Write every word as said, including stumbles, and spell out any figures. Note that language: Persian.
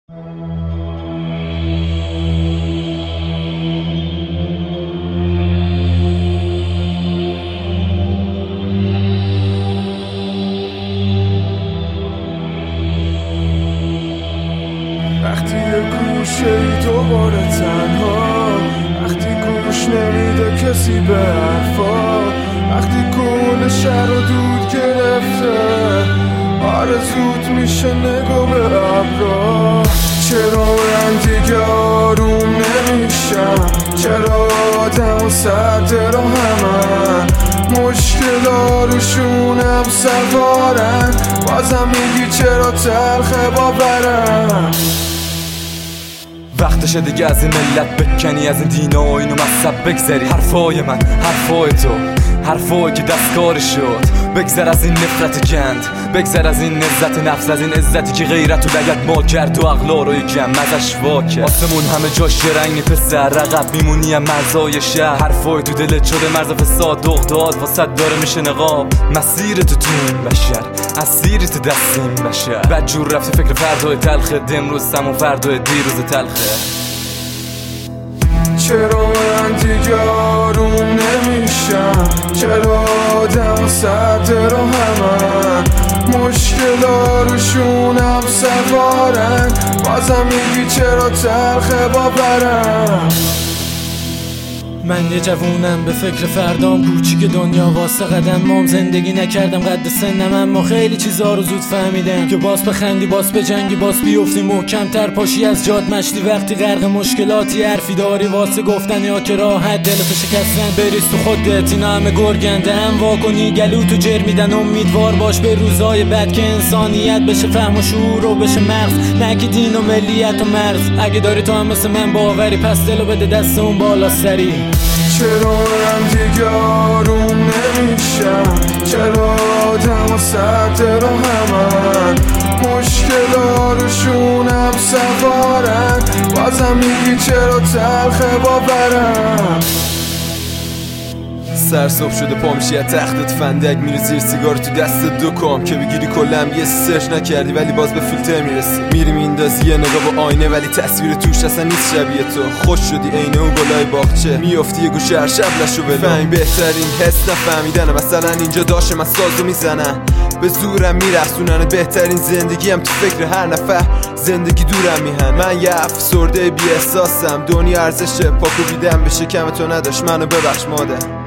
وقتی یه گوشه ای دوباره تنها، وقتی گوش نمیده کسی به حرفا، وقتی کل شهر رو دود گرفته، آرزوت میشه نگو به ابرا. چرا من دیگه آروم نمیشم؟ چرا آدم و سرد رو همن مشکلا روشونم سوارن، بازم میگی چرا تلخه باورم؟ وقتشه دیگه از این ملت بکنی، از این دینا و اینو مذهب بگذری. حرفای من، حرفای تو، حرفایی که دستکار شد. بگذر از این نفرت گند، بگذر از این عزت نفس، از این عزتی که غیرت و لگت ما کرد و اغلا رو یکم ازش وا کرد. آسمون همه جاش رنگ پسر، رقب میمونی هم مرزای شهر. حرفای تو دلت شده مرز فساد، دغداد واسد داره میشه نقاب. مسیر تو تو این بشر، اسیری تو دست این بشر. بدجور رفتی فکر فردای تلخه، امروز همون فردای دیروز تلخه. چرا من دیگه آروم نمیشم؟ چرا آدم و سرد رو همن مشکلا روشونم سوارن، بازم میگی چرا تلخه باورم؟ من یه جوونم به فکر فردام، کوچیک دنیا واسه قدم مام. زندگی نکردم قد سنم، اما خیلی چیزا رو زود فهمیدم که باز بخندی، باز بجنگی، باز بیفتی محکم‌تر پاشی از جاد مشتی. وقتی غرق مشکلاتی حرفی داری واسه گفتن یا که راحت دلتو شکستن، بریز تو خودت اینا همه گرگنده. هم واکنی گلو تو جر میدن، امیدوار باش به روزای بعد که انسانیت بشه فهم و شعور و بشه مغز، نگی دین و ملیت و مرز. اگه داری تو هم مثل من باوری، پس دلو بده دست اون بالا سری. چرا من دیگه آروم نمیشم؟ چرا آدم و سرد رو همن مشکلا روشونم سوارن، بازم میگی چرا تلخه باورم؟ سر صبح شده پا میشی از تختت، فندک میره زیر سیگار تو دست دو کام که بگیری کلم یه سرچ نکردی ولی باز به فیلتر میرسی. میری میندازی یه نگاه با آینه ولی تصویر توش اصلا نیست شبیه تو. خوش شدی عینه و گلای باغچه، میافتی یه گوشه هر شب لشو بلو. فهم بهترین حس نفهمیدنه، مثلا اینجا داشه من سازو میزنن به زورم میرسونن. بهترین زندگی هم تو فکر هر نفر زندگی دورم میهن. من یه افسرده بی احساسم، دنیا ارزش پاکو بیدم به شکم تو نداشت، منو ببخش مادر.